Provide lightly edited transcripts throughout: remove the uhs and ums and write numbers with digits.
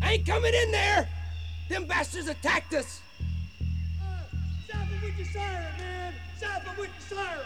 I ain't coming in there! Them bastards attacked us! Stop him with your siren, man! Stop him with your siren!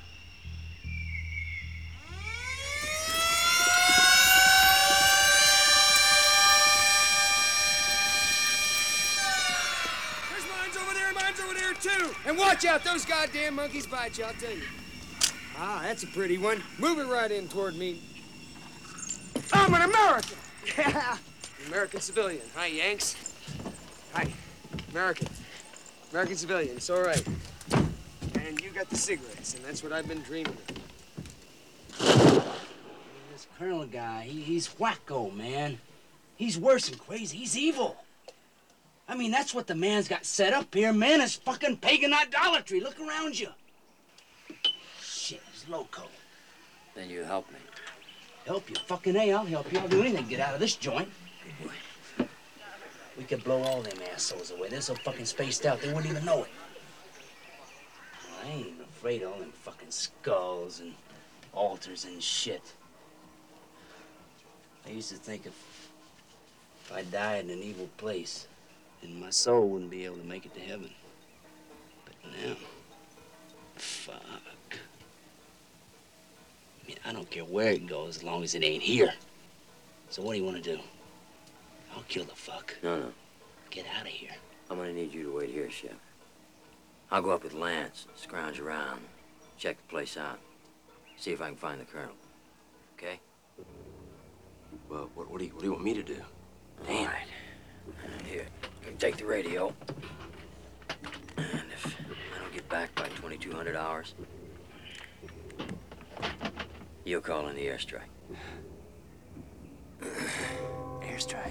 There's mines over there too! And watch out, those goddamn monkeys bite you, I'll tell you. Ah, that's a pretty one. Move it right in toward me. I'm an American! Yeah! American civilian. Hi, Yanks. Hi. American. American civilian, it's all right. And you got the cigarettes, and that's what I've been dreaming of. This Colonel guy, he's wacko, man. He's worse than crazy. He's evil. I mean, that's what the man's got set up here, man. It's fucking pagan idolatry. Look around you. Shit, he's loco. Then you help me. Help you? Fucking A, I'll help you. I'll do anything to get out of this joint. Good boy. We could blow all them assholes away. They're so fucking spaced out, they wouldn't even know it. Well, I ain't even afraid of all them fucking skulls and altars and shit. I used to think if I died in an evil place, then my soul wouldn't be able to make it to heaven. But now, fuck. I mean, I don't care where it goes as long as it ain't here. So what do you want to do? I'll kill the fuck. No. Get out of here. I'm gonna need you to wait here, Shep. I'll go up with Lance, scrounge around, check the place out, see if I can find the colonel. Okay? Well, what do you want me to do? Damn. All right. Here, you take the radio. And if I don't get back by 2200 hours, you'll call in the airstrike. Airstrike.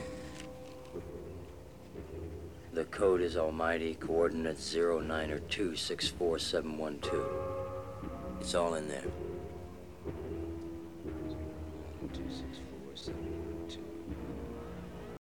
The code is Almighty, coordinates 0902-64712. It's all in there. 264.